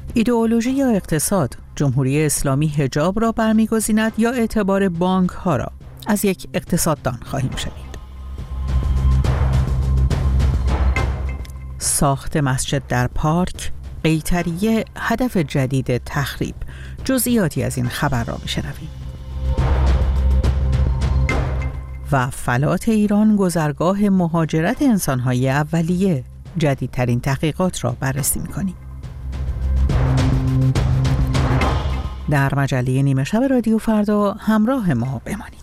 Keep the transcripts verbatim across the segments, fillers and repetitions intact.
ایدئولوژی یا اقتصاد، جمهوری اسلامی حجاب را برمی‌گزیند یا اعتبار بانک ها را؟ از یک اقتصاددان خواهیم شنید. ساخت مسجد در پارک، قیطریه هدف جدید تخریب. جزئیاتی از این خبر را می‌شنویم. و فلات ایران گذرگاه مهاجرت انسان‌های اولیه، جدیدترین تحقیقات را بررسی می‌کنیم. در مجله نیمه شب رادیو فردا همراه ما بمانید.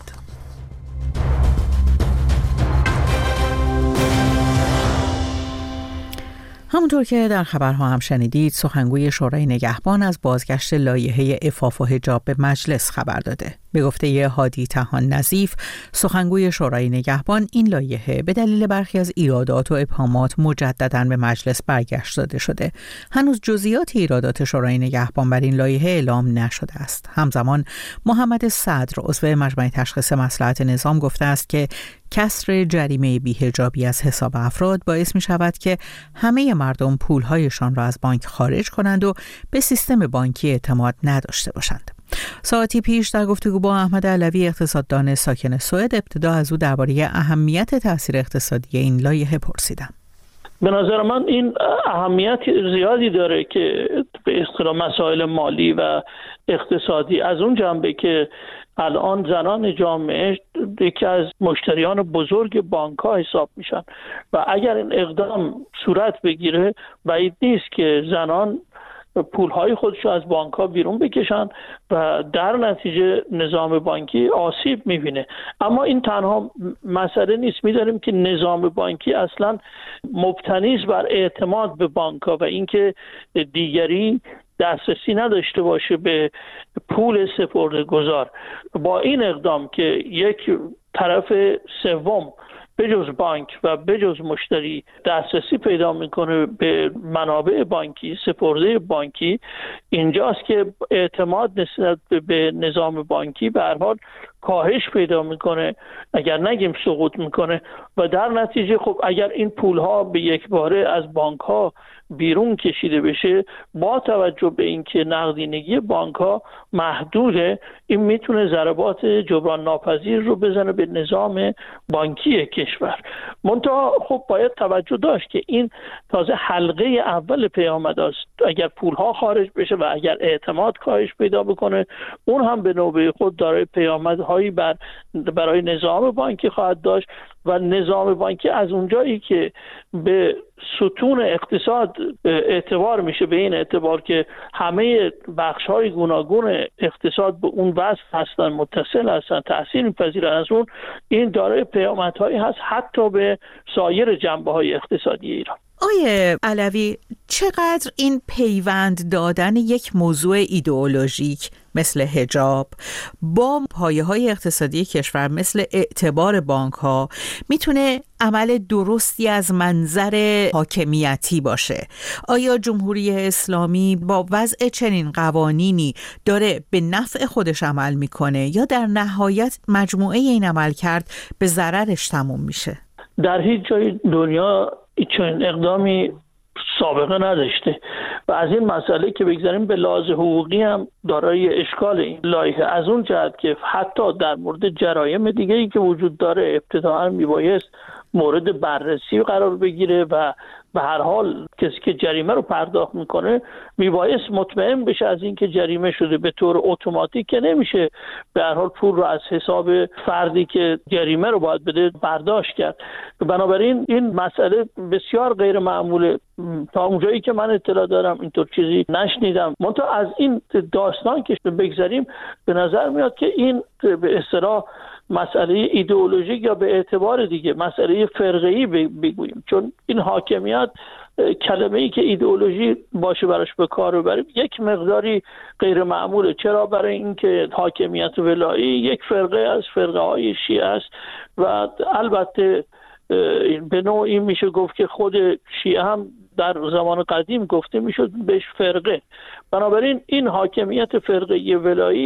همونطور که در خبرها هم شنیدید، سخنگوی شورای نگهبان از بازگشت لایحه عفاف و حجاب به مجلس خبر داده. به گفته هادی طحان نظیف، سخنگوی شورای نگهبان، این لایحه به دلیل برخی از ایرادات و ابهامات مجدداً به مجلس برگشت داده شده. هنوز جزئیات ایرادات شورای نگهبان بر این لایحه اعلام نشده است. همزمان محمد صدر، عضو مجمع تشخیص مصلحت نظام، گفته است که کسر جریمه بی‌حجابی از حساب افراد باعث می شود که همه مردم پولهایشان را از بانک خارج کنند و به سیستم بانکی اعتماد نداشته باشند. ساعتی پیش در گفتگو با احمد علوی، اقتصاددان ساکن سوئد، ابتدا از او درباره اهمیت تاثیر اقتصادی این لایحه پرسیدم. به نظر من این اهمیت زیادی داره که به اصطلاح مسائل مالی و اقتصادی، از اون جنبه که الان زنان جامعه یکی از مشتریان بزرگ بانک‌ها حساب میشن و اگر این اقدام صورت بگیره بعید نیست که زنان پولهای خودشو از بانک‌ها بیرون بکشن و در نتیجه نظام بانکی آسیب می‌بینه. اما این تنها مسئله نیست. می‌دانیم که نظام بانکی اصلا مبتنی است بر اعتماد به بانک‌ها و اینکه دیگری دسترسی نداشته باشه به پول سپرده‌گذار. با این اقدام که یک طرف سوم بجز بانک و بجز مشتری دسترسی پیدا میکنه به منابع بانکی، سپرده بانکی، اینجاست که اعتماد نسبت به نظام بانکی به هر حال کاهش پیدا میکنه، اگر نگیم سقوط میکنه و در نتیجه خب اگر این پولها به یک باره از بانک‌ها بیرون کشیده بشه، با توجه به اینکه نقدینگی بانک‌ها محدوده، این میتونه ضربات جبران ناپذیر رو بزنه به نظام بانکی کشور. منتها خب باید توجه داشت که این تازه حلقه اول پیامد است. اگر پولها خارج بشه و اگر اعتماد کاهش پیدا بکنه، اون هم به نوبه خود داره پیامدهایی بر برای نظام بانکی خواهد داشت و نظام بانکی از اونجایی که به ستون اقتصاد اعتبار میشه، به این اعتبار که همه بخش‌های گوناگون اقتصاد به اون وصل هستن، متصل هستن، تأثیر می‌پذیرن از اون، این دارای پیامدهایی هست حتی به سایر جنبه‌های اقتصادی ایران. آیه علوی، چقدر این پیوند دادن یک موضوع ایدئولوژیک مثل حجاب با پایه‌های اقتصادی کشور مثل اعتبار بانک‌ها میتونه عمل درستی از منظر حاکمیتی باشه؟ آیا جمهوری اسلامی با وضع چنین قوانینی داره به نفع خودش عمل میکنه یا در نهایت مجموعه این عمل کرد به ضررش تموم میشه؟ در هیچ جای دنیا چنین اقدامی سابقه نداشته و از این مسئله که بگذاریم به لحاظ حقوقی هم دارای اشکال این لایحه، از اون جهت که حتی در مورد جرایم دیگه‌ای که وجود داره ابتداءً میبایست مورد بررسی قرار بگیره و به هر حال کسی که جریمه رو پرداخت میکنه میبایست مطمئن بشه از این که جریمه شده. به طور اتوماتیک که نمیشه به هر حال پول رو از حساب فردی که جریمه رو باید بده برداشت کرد. بنابراین این مسئله بسیار غیر معموله. تا اونجایی که من اطلاع دارم اینطور چیزی نشنیدم. منتها از این داستان که بگذاریم به نظر میاد که این به اصطلاح مسئله ایدئولوژیک یا به اعتبار دیگه مسئله فرقه‌ای بگوییم، چون این حاکمیت کلمه‌ای که ایدئولوژی باشه براش به کار ببریم یک مقداری غیر معموله. چرا؟ برای اینکه حاکمیت ولایی یک فرقه از فرقه های شیعه است و البته به نوعی میشه گفت که خود شیعه هم در زمان قدیم گفته میشد بهش فرقه. بنابراین این حاکمیت فرقه ولایی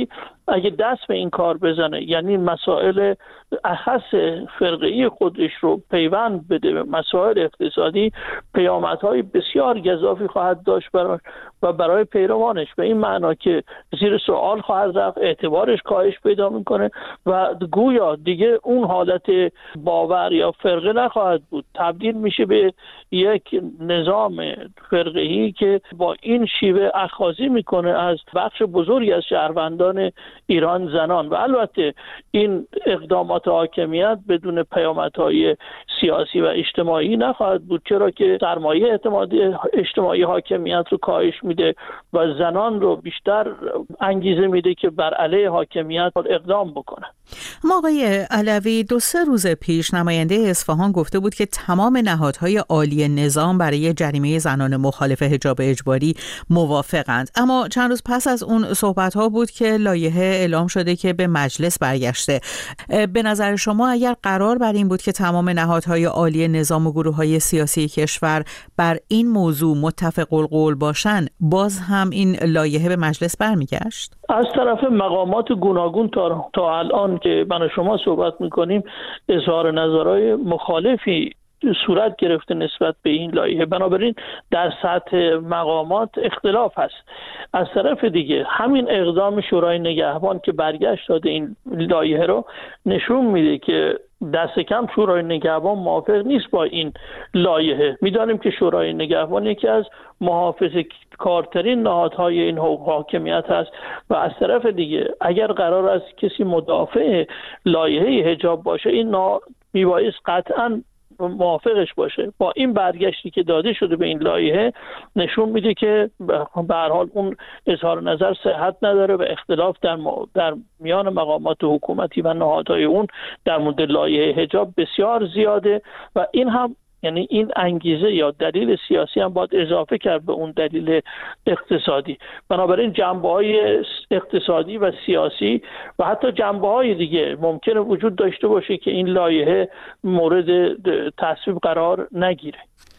اگه دست به این کار بزنه، یعنی مسائل اخص فرقه‌ای خودش رو پیوند بده به مسائل اقتصادی، پیامدهای بسیار گزافی خواهد داشت برای و برای پیروانش، به این معنا که زیر سوال خواهد رفت، اعتبارش کاهش پیدا میکنه و گویا دیگه اون حالت باور یا فرقه نخواهد بود، تبدیل میشه به یک نظام فرقه‌ای که با این شیوه اخاذی میکنه از بخش بزرگی از شهروندان ایران زنان. و البته این اقدامات حاکمیت بدون پیامدهای سیاسی و اجتماعی نخواهد بود، چرا که سرمایه اعتمادی اجتماعی حاکمیت رو کاهش میده و زنان رو بیشتر انگیزه میده که بر علیه حاکمیت اقدام بکنه. اما آقای علوی، دو سه روز پیش نماینده اصفهان گفته بود که تمام نهادهای عالی نظام برای جریمه زنان مخالف حجاب اجباری موافقند، اما چند روز پس از اون صحبت‌ها بود که لایحه اعلام شده که به مجلس برگشته. به نظر شما اگر قرار بر این بود که تمام نهادهای عالی نظام و گروه‌های سیاسی کشور بر این موضوع متفق القول باشن، باز هم این لایحه به مجلس برمیگشت؟ از طرف مقامات گوناگون تا, تا الان که من و شما صحبت میکنیم اظهار نظرهای مخالفی صورت گرفته نسبت به این لایحه، بنابراین در سطح مقامات اختلاف هست. از طرف دیگه همین اقدام شورای نگهبان که برگشت داده این لایحه رو نشون میده که دست کم شورای نگهبان موافق نیست با این لایحه. میدانیم که شورای نگهبان یکی از محافظه کارترین نهادهای این حاکمیت هست و از طرف دیگه اگر قرار است کسی مدافع لایحه حجاب باشه، این میبایست قطعاً موافقش باشه. با این برگشتی که داده شده به این لایحه نشون میده که به هر حال اون اظهار نظر صحت نداره و اختلاف در, در میان مقامات حکومتی و نهادهای اون در مورد لایحه حجاب بسیار زیاده و این هم یعنی این انگیزه یا دلیل سیاسی هم باید اضافه کرد به اون دلیل اقتصادی. بنابراین جنبه‌های اقتصادی و سیاسی و حتی جنبه‌های دیگه ممکنه وجود داشته باشه که این لایحه مورد تصویب قرار نگیره.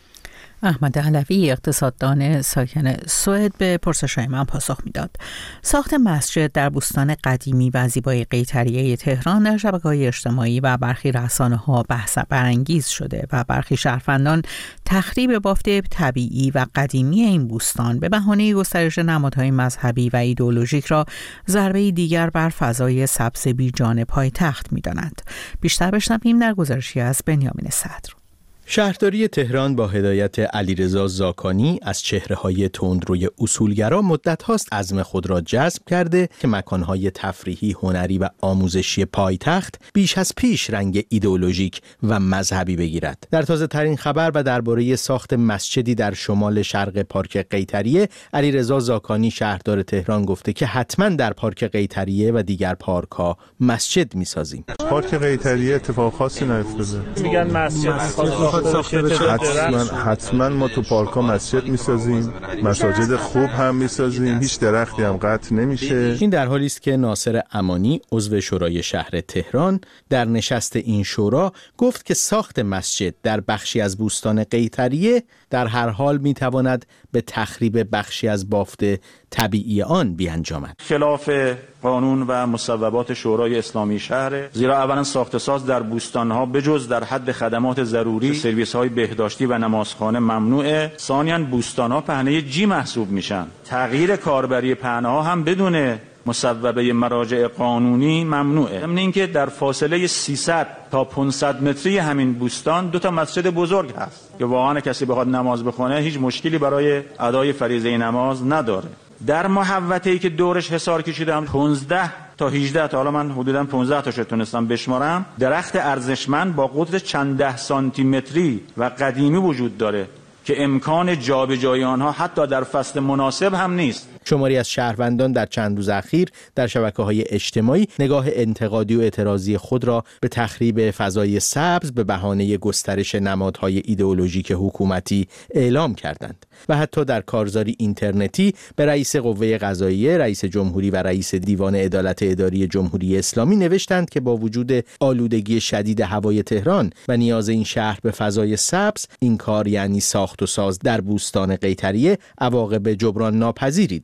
احمد علوی، اقتصاددان ساکن سوئد، به پرسش‌های من پاسخ میداد. ساخت مسجد در بوستان قدیمی و زیبای قیطریه تهران در شبکه‌های اجتماعی و برخی رسانه‌ها بحث برانگیز شده و برخی شهروندان تخریب بافت طبیعی و قدیمی این بوستان به بهانه گسترش نمادهای مذهبی و ایدئولوژیک را ضربه دیگر بر فضای سبز بیجان پایتخت می‌دانند. بیشتر بشنویم در گزارشی از بنیامین صدر. شهرداری تهران با هدایت علیرضا زاکانی از چهره‌های تندروی اصولگرا مدت هاست عزم خود را جذب کرده که مکانهای تفریحی، هنری و آموزشی پایتخت بیش از پیش رنگ ایدئولوژیک و مذهبی بگیرد. در تازه ترین خبر و درباره ساخت مسجدی در شمال شرق پارک قیطریه، علیرضا زاکانی شهردار تهران گفته که حتما در پارک قیطریه و دیگر پارک‌ها مسجد می‌سازیم. پارک قیطریه اتفاق خاصی نیفتاده. میگن مسجد حتما حتما ما تو پارک‌ها مسجد میسازیم، مساجد خوب هم میسازیم، هیچ درختی هم قطع نمیشه. این در حالی است که ناصر امانی عضو شورای شهر تهران در نشست این شورا گفت که ساخت مسجد در بخشی از بوستان قیطریه در هر حال میتواند به تخریب بخشی از بافت طبیعی آن بیانجامد. خلاف قانون و مصوبات شورای اسلامی شهر، زیرا اولا ساخت ساز در بوستانها بجز در حد خدمات ضروری، سرویس‌های بهداشتی و نمازخانه ممنوعه. ثانیاً بوستانها پهنه جی محسوب میشن. تغییر کاربری پهنه‌ها هم بدون مصوبه مراجع قانونی ممنوعه. ضمن اینکه در فاصله سیصد تا پانصد متری همین بوستان دو تا مسجد بزرگ هست که واقعا کسی بخواد نماز بخونه هیچ مشکلی برای ادای فریضه نماز نداره. در محوطه‌ای که دورش حصار کشیدم پانزده تا هجده تا، حالا من حدوداً پانزده تاشو تونستم بشمارم، درخت ارزشمند با قطر چند ده سانتی متری و قدیمی وجود داره که امکان جابجایی آنها حتی در فصل مناسب هم نیست. شماری از شهروندان در چند روز اخیر در شبکه‌های اجتماعی نگاه انتقادی و اعتراضی خود را به تخریب فضای سبز به بهانه گسترش نمادهای ایدئولوژیک حکومتی اعلام کردند و حتی در کارزاری اینترنتی به رئیس قوه قضاییه، رئیس جمهوری و رئیس دیوان عدالت اداری جمهوری اسلامی نوشتند که با وجود آلودگی شدید هوای تهران و نیاز این شهر به فضای سبز، این کار یعنی ساخت و ساز در بوستان قیطریه عواقب جبران ناپذیری دارد.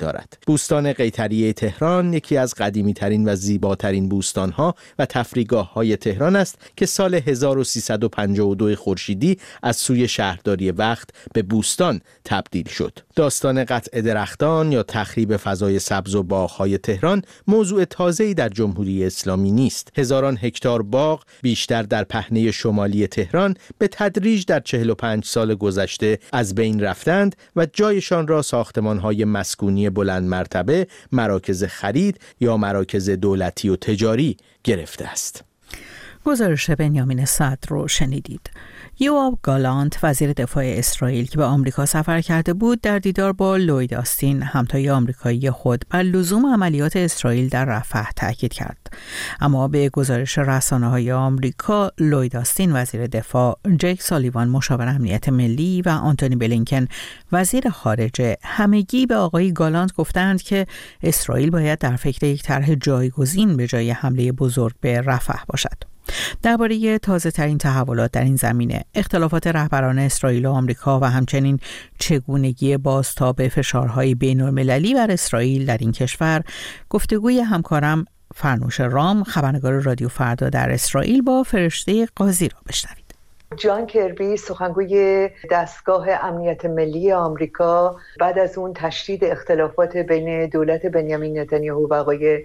دارد. بوستان قیطریه تهران یکی از قدیمی‌ترین و زیباترین بوستان‌ها و تفریحگاه‌های تهران است که سال هزار و سیصد و پنجاه و دو خورشیدی از سوی شهرداری وقت به بوستان تبدیل شد. داستان قطع درختان یا تخریب فضای سبز و باغ‌های تهران موضوع تازه‌ای در جمهوری اسلامی نیست. هزاران هکتار باغ بیشتر در پهنه شمالی تهران به تدریج در چهل و پنج سال گذشته از بین رفتند و جایشان را ساختمان‌های مسکونی بلند مرتبه، مراکز خرید یا مراکز دولتی و تجاری گرفته است. گزارش بنیامین صدر رو شنیدید. یوآو گالانت وزیر دفاع اسرائیل که به آمریکا سفر کرده بود در دیدار با لوید آستین همتای آمریکایی خود بر لزوم عملیات اسرائیل در رفح تاکید کرد. اما به گزارش رسانه‌های آمریکا، لوید آستین وزیر دفاع، جیک سالیوان مشاور امنیت ملی و آنتونی بلینکن وزیر خارجه همگی به آقای گالانت گفتند که اسرائیل باید در فکر یک طرح جایگزین به جای حمله بزرگ به رفح باشد. درباره تازه ترین تحولات در این زمینه، اختلافات رهبران اسرائیل و آمریکا و همچنین چگونگی بازتاب فشارهای بین‌المللی بر اسرائیل در این کشور، گفتگوی همکارم فرنوش رام، خبرنگار رادیو فردا در اسرائیل، با فرشته قاضی را بشنوید. جان کربی، سخنگوی دستگاه امنیت ملی آمریکا، بعد از اون تشدید اختلافات بین دولت بنیامین نتانیاهو و آقای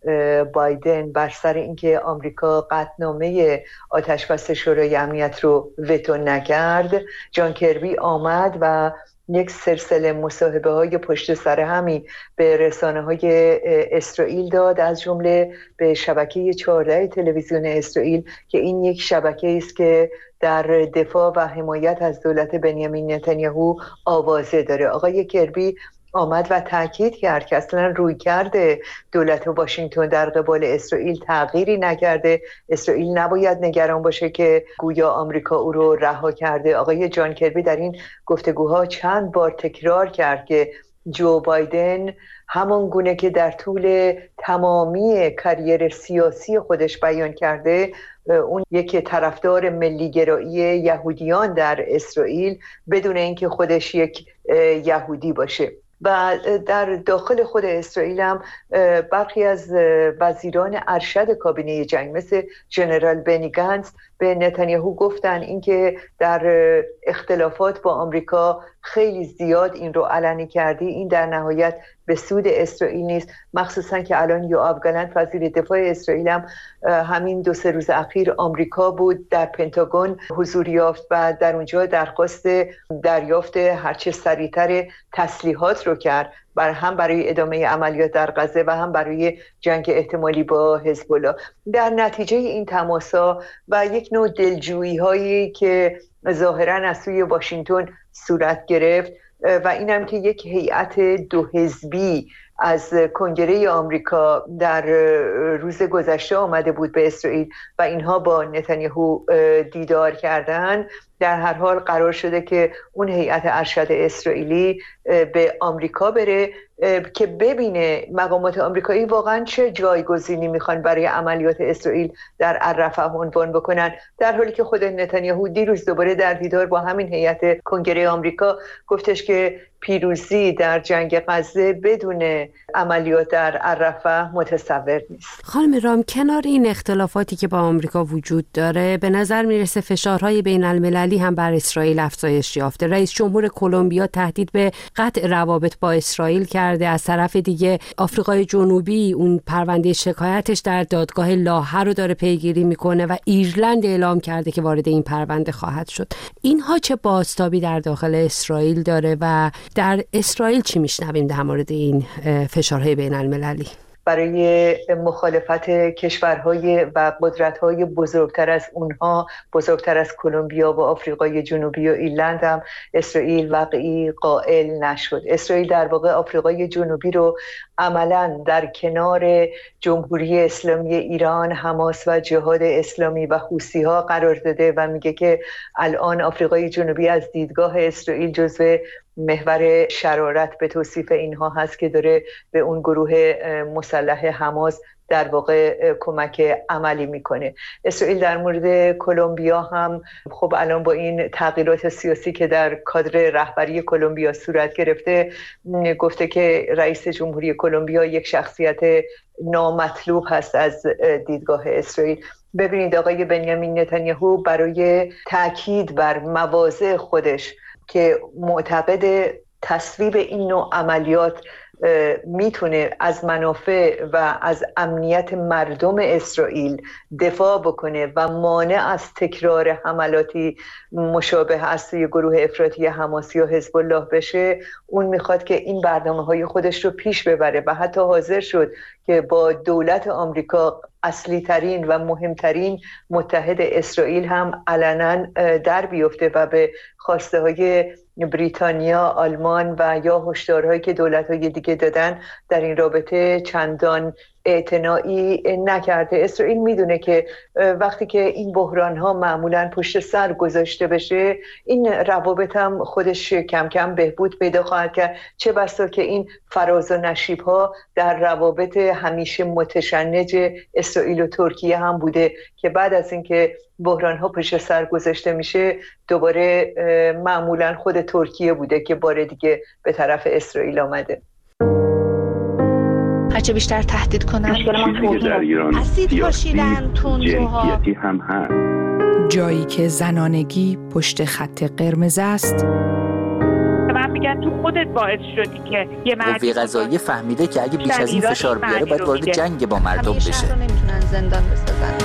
بایدن بر سر اینکه آمریکا قطعنامه آتشبس شورای امنیت رو وتو نکرد، جان کربی آمد و یک سلسله مصاحبه های پشت سر همی به رسانه های اسرائیل داد، از جمله به شبکه چهارده تلویزیون اسرائیل که این یک شبکه است که در دفاع و حمایت از دولت بنیامین نتانیاهو آوازه داره. آقای کربی آمد و تاکید کرد که اصلا روی کرده دولت واشنگتن در قبال اسرائیل تغییری نکرده. اسرائیل نباید نگران باشه که گویا آمریکا او رو رها کرده. آقای جان کربی در این گفتگوها چند بار تکرار کرد که جو بایدن همان گونه که در طول تمامی کریر سیاسی خودش بیان کرده، اون یک طرفدار ملیگرایی یهودیان در اسرائیل بدون اینکه خودش یک یهودی باشه. و در داخل خود اسرائیل هم برخی از وزیران ارشد کابینه جنگ مثل جنرال بنی گنتس به نتانیاهو گفتن اینکه در اختلافات با آمریکا خیلی زیاد این رو علنی کردی، این در نهایت به سود اسرائیل نیست، مخصوصا که الان یوآو گالانت وزیر دفاع اسرائیل هم همین دو سه روز اخیر آمریکا بود، در پنتاگون حضور یافت و در اونجا درخواست دریافت هرچه سریعتر تسلیحات رو کرد، بر هم برای ادامه عملیات در غزه و هم برای جنگ احتمالی با حزب الله. در نتیجه این تماسا و یک نوع دلجویی هایی که ظاهرا از سوی واشنگتن صورت گرفت و اینم که یک هیئت دو حزبی از کنگره آمریکا در روز گذشته آمده بود به اسرائیل و اینها با نتانیاهو دیدار کردن، در هر حال قرار شده که اون هیئت ارشد اسرائیلی به آمریکا بره که ببینه مقامات آمریکایی واقعا چه جایگزینی میخوان برای عملیات اسرائیل در الرفح عنوان بکنن، در حالی که خود نتانیاهو دیروز دوباره در دیدار با همین هیئت کنگره آمریکا گفتش که پیروزی در جنگ غزه بدون عملیات در الرفح متصور نیست. خانم رام، کنار این اختلافاتی که با آمریکا وجود داره، به نظر میرسه فشارهای بین المللی هم بر اسرائیل افزایش یافته. رئیس جمهور کلمبیا تهدید به قطع روابط با اسرائیل کرده. از طرف دیگه آفریقای جنوبی اون پرونده شکایتش در دادگاه لاهه رو داره پیگیری میکنه و ایرلند اعلام کرده که وارد این پرونده خواهد شد. اینها چه بازتابی در داخل اسرائیل داره و در اسرائیل چی میشنویم در مورد این فشارهای بین المللی؟ برای مخالفت کشورهای و قدرت‌های بزرگتر از اونها، بزرگتر از کلمبیا و آفریقای جنوبی و ایرلند هم اسرائیل واقعی قائل نشد. اسرائیل در واقع آفریقای جنوبی رو عملاً در کنار جمهوری اسلامی ایران، حماس و جهاد اسلامی و حوثی‌ها قرار داده و میگه که الان آفریقای جنوبی از دیدگاه اسرائیل جزو محور شرارت به توصیف اینها هست که داره به اون گروه مسلح حماس در واقع کمک عملی میکنه. اسرائیل در مورد کلمبیا هم خب الان با این تغییرات سیاسی که در کادر رهبری کلمبیا صورت گرفته، گفته که رئیس جمهوری کلمبیا یک شخصیت نامطلوب هست از دیدگاه اسرائیل. ببینید آقای بنیامین نتانیاهو برای تأکید بر مواضع خودش که معتقد تصویب این نوع عملیات میتونه از منافع و از امنیت مردم اسرائیل دفاع بکنه و مانع از تکرار حملاتی مشابه از سوی گروه افراطی حماس یا حزب الله بشه، اون میخواد که این برنامه‌های خودش رو پیش ببره و حتی حاضر شد که با دولت آمریکا اصلی ترین و مهمترین متحد اسرائیل هم علنا در بیفته و به خواسته های بریتانیا، آلمان و یا هشدارهایی که دولت‌های دیگه دادن در این رابطه چندان اعتنایی نکرده. اسرائیل میدونه که وقتی که این بحران‌ها معمولاً پشت سر گذاشته بشه، این روابط هم خودش کم کم بهبود پیدا خواهد کرد، چه بسا که این فراز و نشیب‌ها در روابط همیشه متشنج اسرائیل و ترکیه هم بوده که بعد از اینکه بحران‌ها پشت سر گذاشته میشه دوباره معمولاً خود ترکیه بوده که بار دیگه به طرف اسرائیل آمده. هرچه بیشتر تهدید کنن مشکل ما در ایران اسید پاشیدن، تندروها، جنسیتی هم هست. جایی که زنانگی پشت خط قرمز است. من میگن تو خودت باعث شدی که یه مردی قوه قضاییه فهمیده که اگه بیش از این فشار بیاره باید وارد جنگ با مردم بشه. شهر رو نمیتونن زندان بسازن.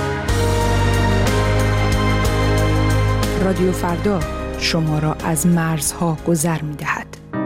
رادیو فردا شما را از مرزها گذر می‌دهد.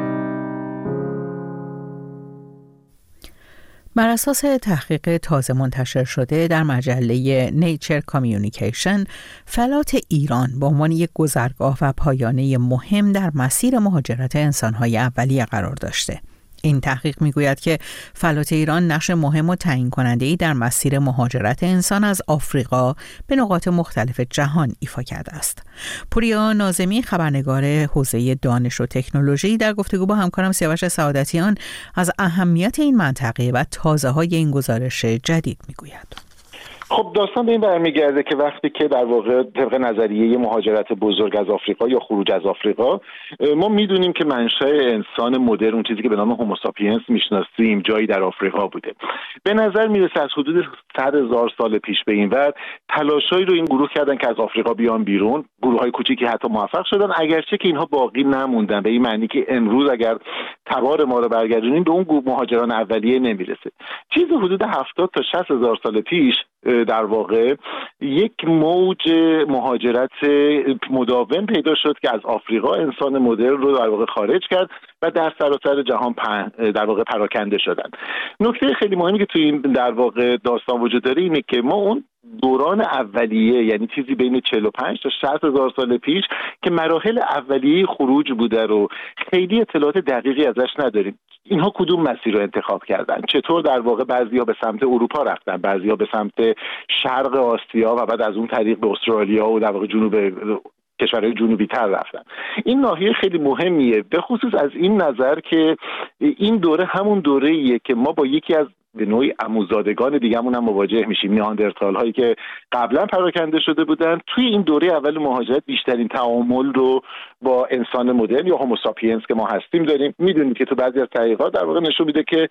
بر اساس تحقیق تازه منتشر شده در مجله نیچر کامیونیکیشن، فلات ایران به عنوان یک گذرگاه و پایانه مهم در مسیر مهاجرت انسان‌های اولیه قرار داشته. این تحقیق میگوید که فلات ایران نقش مهم و تعیین کننده‌ای در مسیر مهاجرت انسان از آفریقا به نقاط مختلف جهان ایفا کرده است. پوریا ناظمی، خبرنگار حوزه دانش و تکنولوژی، در گفتگو با همکارم سیاوش سعادتیان از اهمیت این منطقه و تازه‌های این گزارش جدید میگوید. خب داستان به این برمیگرده که وقتی که در واقع طبق نظریه مهاجرت بزرگ از آفریقا یا خروج از آفریقا، ما میدونیم که منشأ انسان مدرن، اون چیزی که به نام هوموساپینس میشناسیم، جایی در آفریقا بوده. به نظر میرسه از حدود صد هزار سال پیش به این ور تلاشایی رو این گروه کردن که از آفریقا بیان بیرون. گروه‌های کوچیکی حتی موفق شدن، اگرچه که اینها باقی نموندن، به این معنی که امروز اگر تبار ما رو برگردونیم به اون مهاجران اولیه نمیرسه. چیز حدود هفتاد تا شصت هزار سال پیش در واقع یک موج مهاجرت مداوم پیدا شد که از آفریقا انسان مدرن رو در واقع خارج کرد و در سراسر جهان در واقع پراکنده شدن. نکته خیلی مهمی که توی این در واقع داستان وجود داره اینه که ما اون دوران اولیه، یعنی چیزی بین چهل و پنج تا شصت هزار سال پیش که مراحل اولیه خروج بوده رو خیلی اطلاعات دقیقی ازش نداریم. اینها کدوم مسیر رو انتخاب کردن؟ چطور در واقع بعضیا به سمت اروپا رفتن، بعضیا به سمت شرق آسیا و بعد از اون طریق به استرالیا و در واقع جنوب کشورهای جنوبی تر رفتن. این ناحیه خیلی مهمیه، به خصوص از این نظر که این دوره همون دوره‌ایه که ما با یکی از به نوعی عموزادگان دیگه‌مون هم مواجه میشیم، نیاندرتال هایی که قبلا پراکنده شده بودن. توی این دوره اول مهاجرت بیشترین تعامل رو با انسان مدرن یا هوموساپینس که ما هستیم داریم. میدونید که تو بعضی از تحقیقات در واقع نشون میده که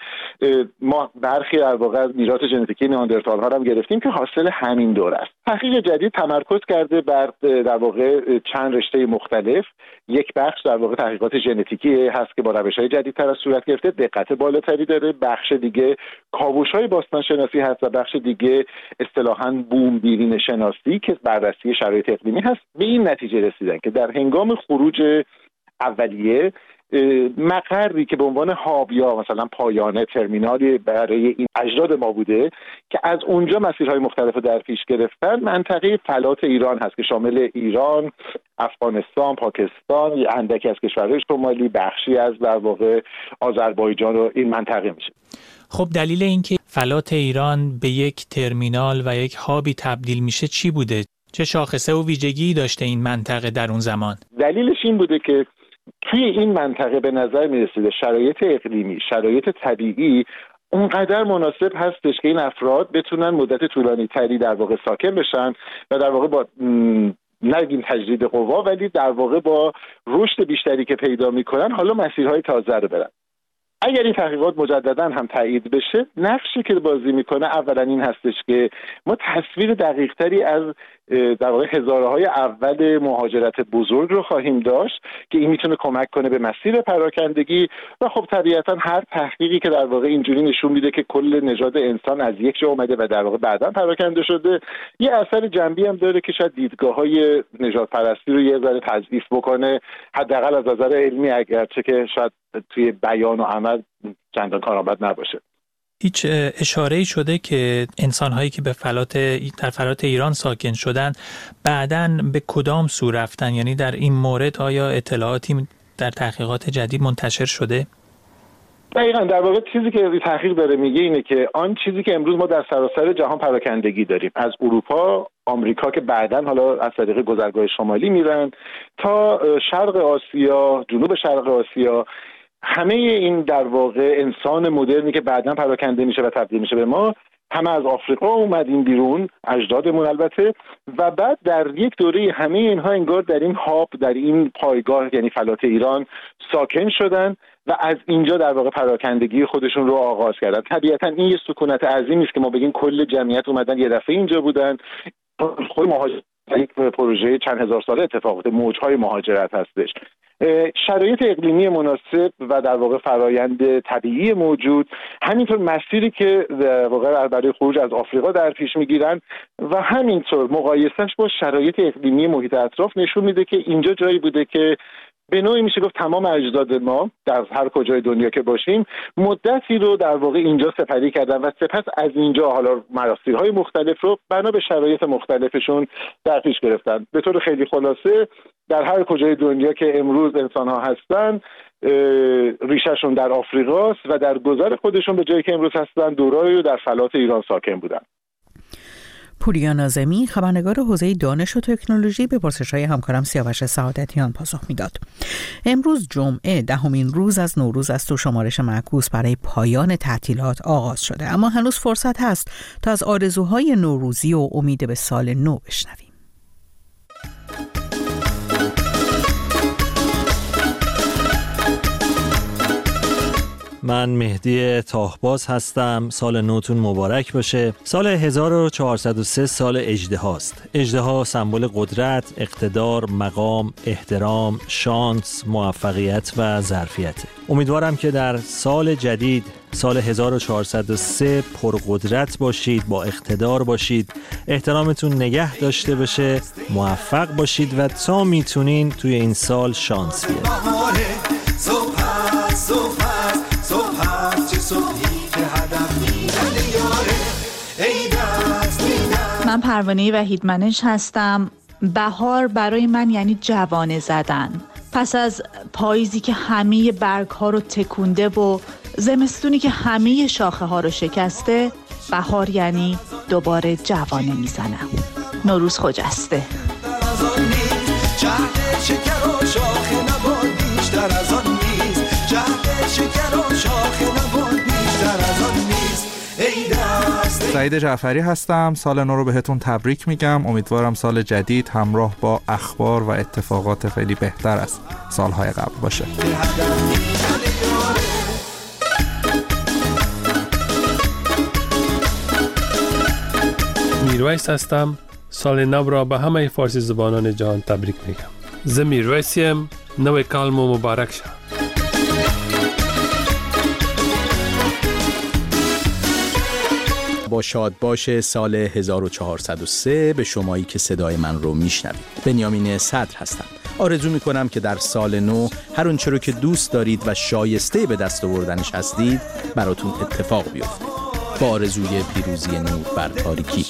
ما برخی در واقع از میراث ژنتیکی نیاندرتال ها هم گرفتیم که حاصل همین دوره است. تحقیق جدید تمرکز کرده بر در واقع چند رشته مختلف. یک بخش در واقع تحقیقات ژنتیکی هست که با روش‌های جدیدتر از صورت گرفته، دقت بالاتری داره. بخش دیگه کاوش‌های باستان شناسی هست و بخش دیگه اصطلاحاً بوم دیرین شناسی که بررسی شرایط اقلیمی هست. به این نتیجه رسیدن که در هنگام خروج اولیه مقری که به عنوان هاب یا مثلا پایانه ترمینالی برای این اجداد ما بوده که از اونجا مسیرهای مختلف در پیش گرفتن، منطقه فلات ایران هست که شامل ایران، افغانستان، پاکستان، یه اندکی از کشورهای شمالی، بخشی از در واقع آذربایجان و این منطقه میشه. خب دلیل اینکه فلات ایران به یک ترمینال و یک هابی تبدیل میشه چی بوده؟ چه شاخصه و ویژگی داشته این منطقه در اون زمان؟ دلیلش این بوده که توی این منطقه به نظر میرسیده شرایط اقلیمی، شرایط طبیعی اونقدر مناسب هستش که این افراد بتونن مدت طولانی تری در واقع ساکن بشن و در واقع با نگیم تجدید قوا، ولی در واقع با رشد بیشتری که پیدا میکنن حالا مسیرهای تازه رو برن. اگر این تحقیقات مجددا هم تایید بشه، نقشی که بازی میکنه اولا این هستش که ما تصویر دقیقتری از در واقع هزاره‌های اول مهاجرت بزرگ رو خواهیم داشت که این میتونه کمک کنه به مسیر پراکندگی و خب طبیعتا هر تحقیقی که در واقع اینجوری نشون میده که کل نژاد انسان از یک جا اومده و در واقع بعداً پراکنده شده، یه اثر جنبی هم داره که شاید دیدگاه‌های نژاد پرستی رو یه ذره تضعیف بکنه، حداقل از نظر علمی، اگرچه که شاید توی بیان و عمل چندان کارآمد نباشه. هیچ اشاره‌ای شده که انسان‌هایی که به فلات در فلات ایران ساکن شدن بعداً به کدام سو رفتن؟ یعنی در این مورد آیا اطلاعاتی در تحقیقات جدید منتشر شده؟ دقیقاً در واقع چیزی که تحقیق داره میگه اینه که آن چیزی که امروز ما در سراسر جهان پراکندگی داریم، از اروپا، آمریکا که بعداً حالا از طریق گذرگاه شمالی میرن تا شرق آسیا، جنوب شرق آسیا، همه این در واقع انسان مدرنی که بعداً پراکنده میشه و تبدیل میشه به ما، همه از آفریقا اومدیم بیرون، اجدادمون البته، و بعد در یک دوره همه اینها انگار در این هاب، در این پایگاه یعنی فلات ایران ساکن شدن و از اینجا در واقع پراکندگی خودشون رو آغاز کردن. طبیعتا این یه سکونت عظیمی است که ما بگیم کل جمعیت اومدن یه دفعه اینجا بودن. خود مهاجرت یک پروژه چند هزار ساله اتفاق افتاده، موج‌های مهاجرت هستش. شرایط اقلیمی مناسب و در واقع فرایند طبیعی موجود، همینطور مسیری که در واقع برای خروج از آفریقا در پیش میگیرن و همینطور مقایسهش با شرایط اقلیمی محیط اطراف نشون میده که اینجا جایی بوده که به نوعی میشه گفت تمام اجداد ما در هر کجای دنیا که باشیم مدتی رو در واقع اینجا سپری کردن و سپس از اینجا حالا مراسیل‌های مختلف رو بنا به شرایط مختلفشون در پیش گرفتن. به طور خیلی خلاصه در هر کجای دنیا که امروز انسان‌ها هستن، ریشه‌شون در آفریقاست و در گذر خودشون به جایی که امروز هستن دورایی رو در فلات ایران ساکن بودن. پوریا ناظمی، خبرنگار حوزه دانش و تکنولوژی، به پرسش‌های همکارم سیاوش سعادتیان پاسخ میداد. امروز جمعه دهمین روز از نوروز است و شمارش معکوس برای پایان تعطیلات آغاز شده، اما هنوز فرصت هست تا از آرزوهای نوروزی و امید به سال نو بشنویم. من مهدی تاهباز هستم. سال نوتون مبارک باشه. سال هزار و چهارصد و سه سال اژدهاست. اژدها سمبل قدرت، اقتدار، مقام، احترام، شانس، موفقیت و ظرفیته. امیدوارم که در سال جدید، سال هزار و چهارصد و سه، پرقدرت باشید، با اقتدار باشید، احترامتون نگه داشته بشه، موفق باشید و تا میتونین توی این سال شانس بیارید. من پروانه وحیدمنش هستم. بهار برای من یعنی جوانه زدن. پس از پاییزی که همه برگ ها رو تکونده و زمستونی که همه شاخه ها رو شکسته، بهار یعنی دوباره جوانه میزنم. نوروز خجسته. سعید جعفری هستم. سال نو رو بهتون تبریک میگم. امیدوارم سال جدید همراه با اخبار و اتفاقات خیلی بهتر از سالهای قبل باشه. میرویس هستم. سال نو را به همه فارسی زبانان جهان تبریک میگم. زه میرویسیم. نو کال مو مبارک شه. با شادباش سال هزار و چهارصد و سه به شمایی که صدای من رو میشنوید. بنیامین صدر هستم. آرزو میکنم که در سال نو هر اونچه رو که دوست دارید و شایسته به دست آوردنش هستید براتون اتفاق بیفته. با آرزوی پیروزی نور بر تاریکی.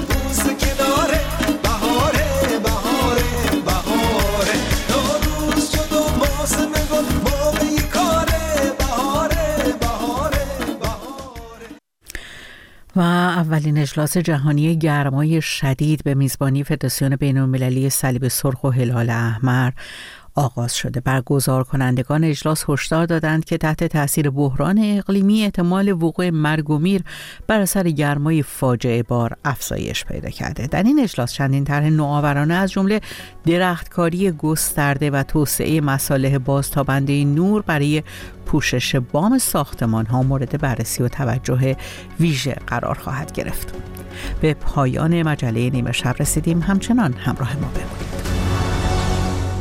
و اولین اجلاس جهانی گرمای شدید به میزبانی فدراسیون بین‌المللی صلیب سرخ و هلال احمر آغاز شده. برگزار کنندگان اجلاس هشدار دادند که تحت تاثیر بحران اقلیمی احتمال وقوع مرگ و میر بر اثر گرمای فاجعه بار افزایش پیدا کرده. در این اجلاس چندین طرح نوآورانه از جمله درختکاری گسترده و توسعه مصالح بازتابنده نور برای پوشش بام ساختمان‌ها مورد بررسی و توجه ویژه قرار خواهد گرفت. به پایان مجله نیمه شب رسیدیم. همچنان همراه ما بمانید.